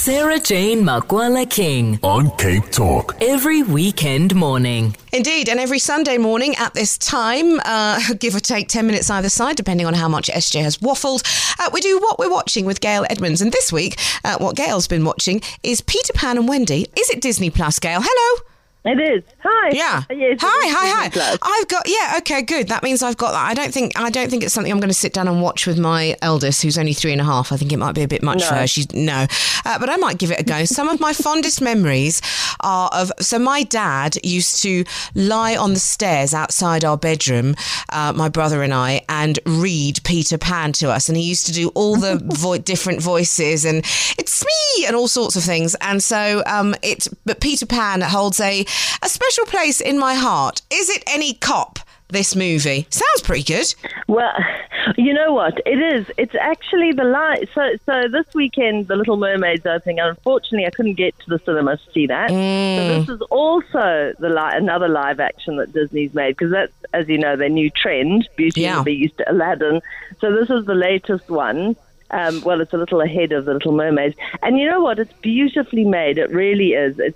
Sarah Jane Makwala King on Cape Talk. Every weekend morning. Indeed, and every Sunday morning at this time, give or take 10 minutes either side, depending on how much SJ has waffled, we do What We're Watching with Gail Edmonds. And this week, what Gail's been watching is Peter Pan and Wendy. Is it Disney Plus, Gail? Hello? It is. Hi. Yeah. Yes, Hi. I've got, okay, good. That means I've got that. I don't think it's something I'm going to sit down and watch with my eldest, who's only 3.5. I think it might be a bit much for her. But I might give it a go. Some of my fondest memories are so my dad used to lie on the stairs outside our bedroom, my brother and I, and read Peter Pan to us. And he used to do all the different voices and it's me and all sorts of things. And so but Peter Pan holds a special place in my heart. Is it any cop, this movie? Sounds pretty good. Well, you know what? It is. It's actually the live. So this weekend, The Little Mermaid's opening. Unfortunately, I couldn't get to the cinema to see that. So this is also another live action that Disney's made, because that's, as you know, their new trend, Beauty and the Beast, Aladdin. So this is the latest one. Well, it's a little ahead of The Little Mermaid. And you know what? It's beautifully made. It really is. It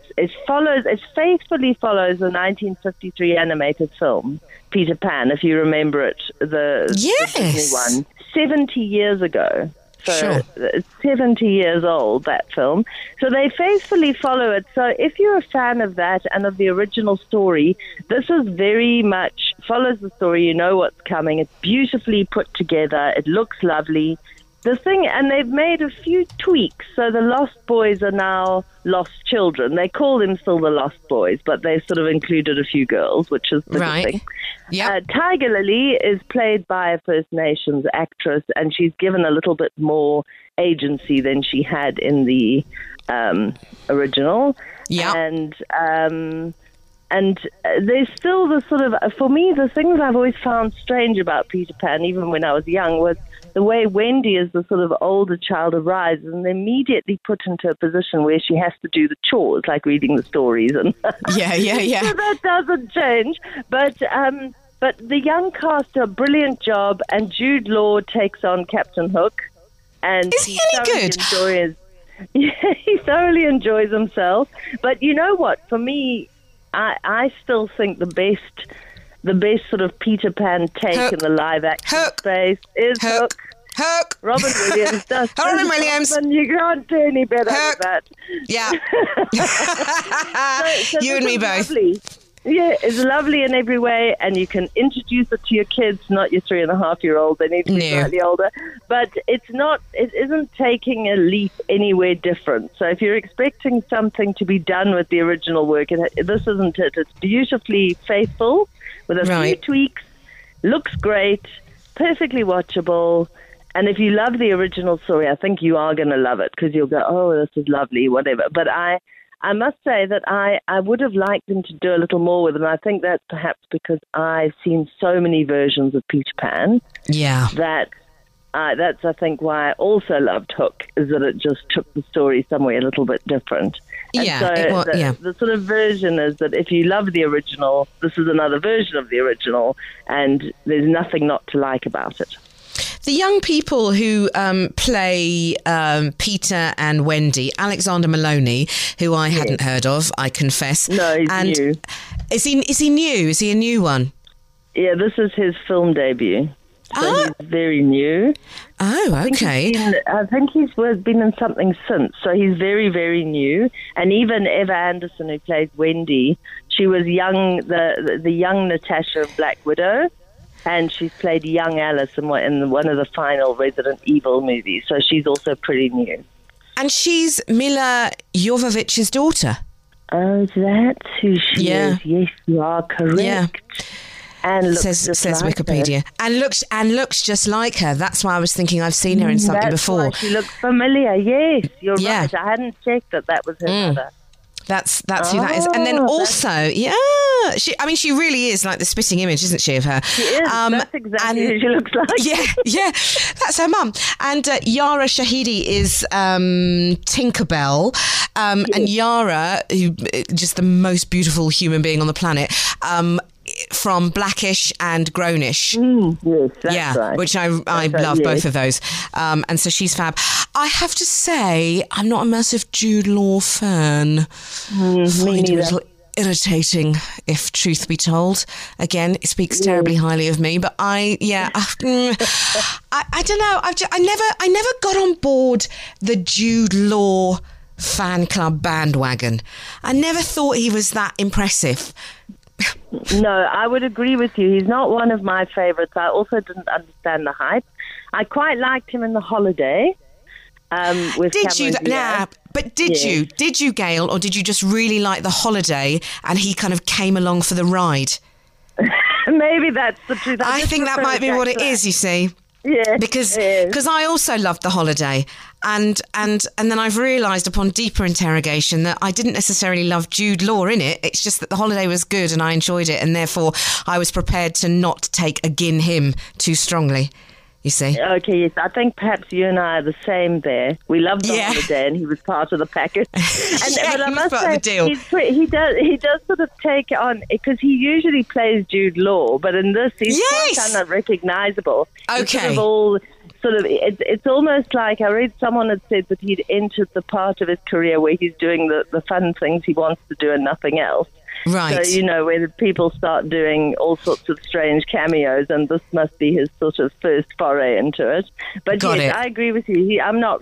faithfully follows the 1953 animated film, Peter Pan, if you remember it, the Disney one, 70 years ago. So it's 70 years old, that film. So they faithfully follow it. So if you're a fan of that and of the original story, this is very much follows the story. You know what's coming. It's beautifully put together. It looks lovely. And they've made a few tweaks. So the Lost Boys are now Lost Children. They call them still the Lost Boys, but they've sort of included a few girls, which is the good thing. Yep. Tiger Lily is played by a First Nations actress, and she's given a little bit more agency than she had in the original. Yeah. And there's still the sort of, for me, the things I've always found strange about Peter Pan, even when I was young, was the way Wendy, as the sort of older child, arrives and immediately put into a position where she has to do the chores, like reading the stories. And yeah. So that doesn't change. But the young cast do a brilliant job, and Jude Law takes on Captain Hook. And is he any good? He thoroughly enjoys himself. But you know what? For me, I still think the best sort of Peter Pan take in the live action space is Hook. Robin Williams does. Robin Williams. And you can't do any better than that. Yeah. so you and me both. Lovely. Yeah, it's lovely in every way, and you can introduce it to your kids, not your 3.5-year-old. They need to be slightly older. But it isn't taking a leap anywhere different. So if you're expecting something to be done with the original work, this isn't it. It's beautifully faithful with a few tweaks, looks great, perfectly watchable. And if you love the original story, I think you are going to love it, because you'll go, oh, this is lovely, whatever. But I must say that I would have liked them to do a little more with them. I think that's perhaps because I've seen so many versions of Peter Pan. Yeah. That's, I think, why I also loved Hook, is that it just took the story somewhere a little bit different. And the sort of version is that if you love the original, this is another version of the original, and there's nothing not to like about it. The young people who play Peter and Wendy, Alexander Maloney, who I hadn't heard of, I confess. No, he's new. Is he new? Is he a new one? Yeah, this is his film debut. So he's very new. Oh, okay. I think he's been in something since, so he's very, very new. And even Eva Anderson, who plays Wendy, she was young, the young Natasha of Black Widow. And she's played young Alice in one of the final Resident Evil movies. So she's also pretty new. And she's Mila Jovovich's daughter. Oh, that's who she is. Yes, you are correct. Yeah. And looks says like Wikipedia. Her. And looks just like her. That's why I was thinking I've seen her in something before. Why she looks familiar. Yes, you're right. I hadn't checked that was her mother. That's who that is. And then also, she really is like the spitting image, isn't she, of her? She is. That's exactly who she looks like. Yeah, that's her mum. And Yara Shahidi is Tinkerbell. And Yara, who just the most beautiful human being on the planet, from Blackish and Grownish. Yes, that's right. Which I love both of those. And so she's fab. I have to say, I'm not a massive Jude Law fan. Me Find him a neither. little irritating, if truth be told. Again, it speaks terribly highly of me, but I don't know. I never got on board the Jude Law fan club bandwagon. I never thought he was that impressive. No, I would agree with you. He's not one of my favourites. I also didn't understand the hype. I quite liked him in The Holiday. With Did you? Cameron Diaz. But did you? Did you, Gail, or did you just really like The Holiday and he kind of came along for the ride? Maybe that's the truth. I think that might be what it is, you see. Yeah, because I also loved The Holiday, and then I've realised upon deeper interrogation that I didn't necessarily love Jude Law in it. It's just that The Holiday was good and I enjoyed it, and therefore I was prepared to not take again him too strongly. You see? Okay, yes. I think perhaps you and I are the same there. We loved The Holiday, and he was part of the package. But I must say, the deal. He does sort of take on, because he usually plays Jude Law, but in this he's quite unrecognisable. Okay. It's almost like I read someone had said that he'd entered the part of his career where he's doing the fun things he wants to do and nothing else. Right. So, where people start doing all sorts of strange cameos, and this must be his sort of first foray into it. But I agree with you. I'm not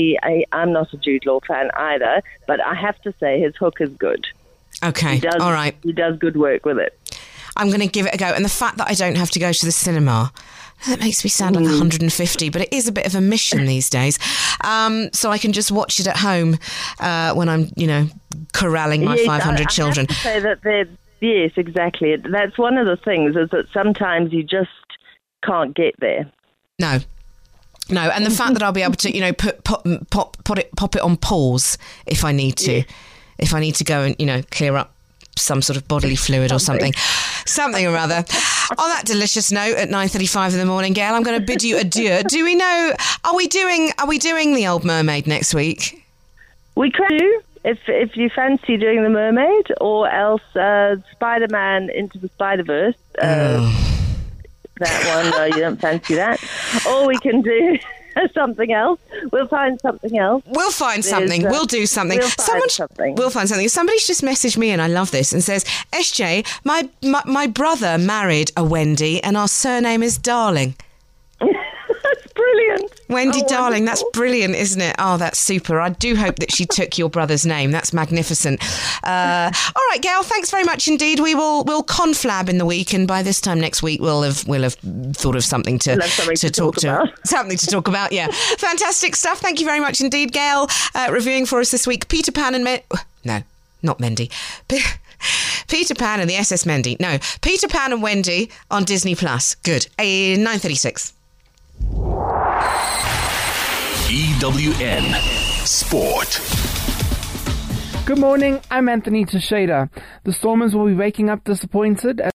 a Jude Law fan either, but I have to say his hook is good. Okay, all right. He does good work with it. I'm going to give it a go. And the fact that I don't have to go to the cinema, that makes me sound like 150, but it is a bit of a mission these days. So I can just watch it at home when I'm, corralling my 500 children. I have to say that yes, exactly. That's one of the things, is that sometimes you just can't get there. No, and the fact that I'll be able to, pop it on pause if I need to. If I need to go and, clear up some sort of bodily fluid or something or other. On that delicious note, at 9:35 in the morning, Gail, I'm going to bid you adieu. Do we know? Are we doing The Old Mermaid next week? We could do, if you fancy doing The Mermaid, or else Spider-Man Into the Spider-Verse. That one, no, you don't fancy that. Or we can do something else. We'll find something else. We'll find something. We'll do something. We'll find something. We'll find something. Somebody's just messaged me, and I love this, and says, SJ, my brother married a Wendy, and our surname is Darling. That's brilliant. Wendy Darling, that's brilliant, isn't it? Oh, that's super. I do hope that she took your brother's name. That's magnificent. All right, Gail, thanks very much indeed. We'll conflab in the week, and by this time next week we'll have thought of something to talk about. Something to talk about, yeah. Fantastic stuff. Thank you very much indeed, Gail. Reviewing for us this week, Peter Pan and no, not Mendy. Peter Pan and the SS Mendy. No, Peter Pan and Wendy on Disney Plus. Good. 9:36. EWN Sport. Good morning, I'm Anthony Teixeira. The Stormers will be waking up disappointed